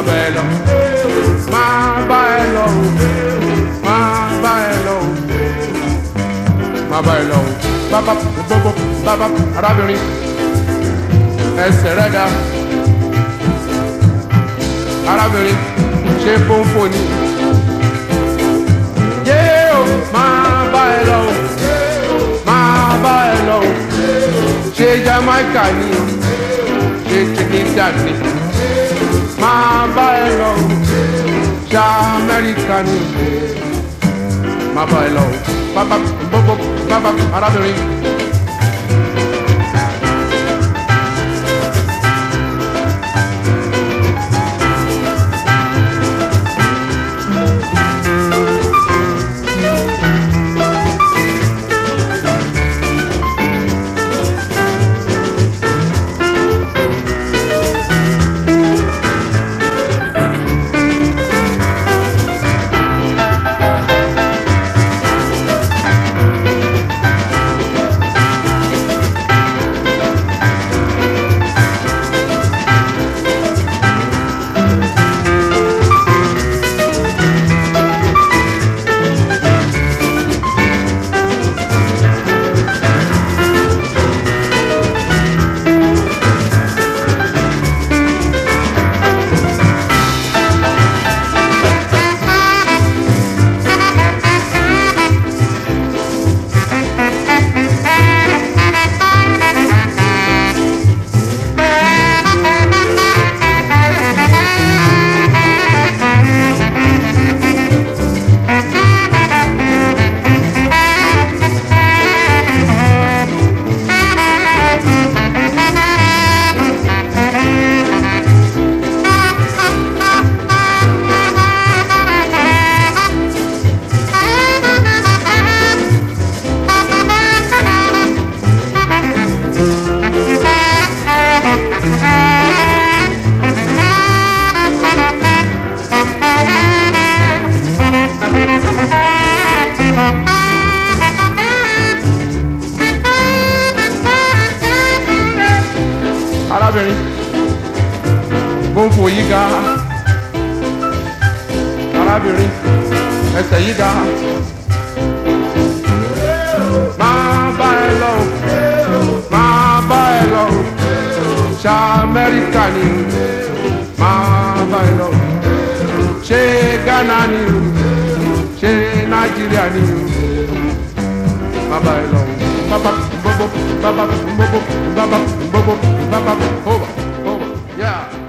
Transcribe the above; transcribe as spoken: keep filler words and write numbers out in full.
ẹ lọ máa bá ẹ lọ máa bá ẹ lọ máa bá ẹ lọ bàbá bàbá bàbá arábìnrin ẹsẹ̀ rẹ̀ dá arábìnrin ṣe fónfó ni yé o máa bá ẹ lọ máa bá ẹ lọ ṣe Jamaica ni ṣe Trinidad ni máa bá ẹ lọ ṣe Amẹ́ríkà ni máa bá ẹ lọ bàbá bàbá bàbá arábìnrin. Arábìnrin gbóngbò yìí ga arábìnrin ẹsẹ̀ yìí ga máa bá ẹ lọ máa bá ẹ lọ ṣe Amẹ́ríkà ni máa bá ẹ lọ ṣe Ghana ni ṣe Nàìjíríà ni máa bá ẹ lọ bàbá bàbá bàbá bàbá bàbá bàbá bàbá over over yeah.